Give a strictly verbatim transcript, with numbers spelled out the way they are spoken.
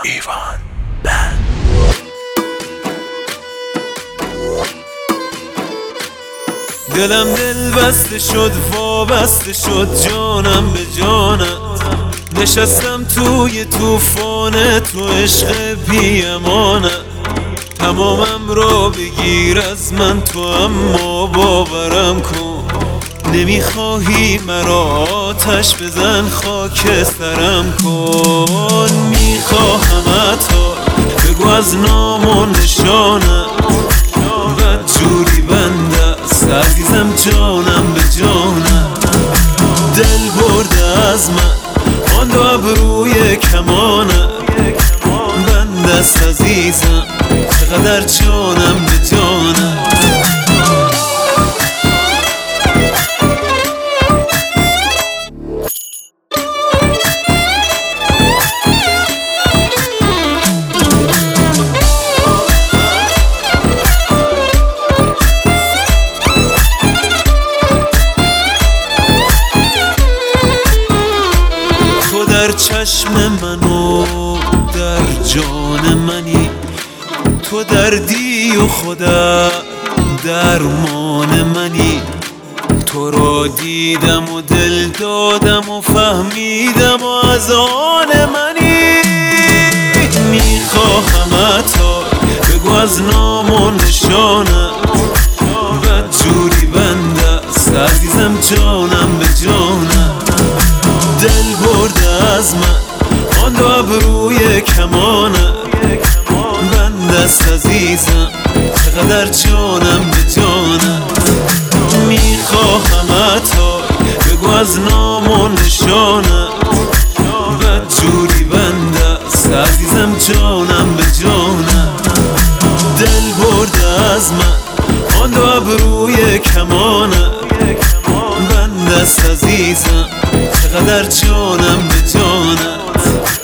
ایوان بند. دلم دل بسته شد وابسته شد جانم به جانت، نشستم توی توفان تو عشق بی امانت. تمامم را بگیر از من تو اما باورم کن، نمیخواهی مرا آتش بزن خاک سرم کن. میخواهمت بگو از نام و نشانت، بد جوری بنده است عزیزم جانم به جانت. دل برده از من آن دو ابروی کمانت، بنده است عزیزم چقدر جانم به جانت. در چشم منو در جان منی، تو دردی و خودت درمان منی. تو را دیدم و دل دادم و فهمیدم و از آن منی. میخواهمت بگو از نام و نشانت، بد جوری بنده است عزیزم جانم به جانت. دل برده از من آن دو ابروی کمانت، بنده است عزیزم چقدر جانم به جانت. میخواهمت بگو از نام و نشانت، بد جوری بنده است عزیزم جانم به جانت. دل برده از من آن دو ابروی کمانت، بنده است عزیزم چقدر جانم به جانت.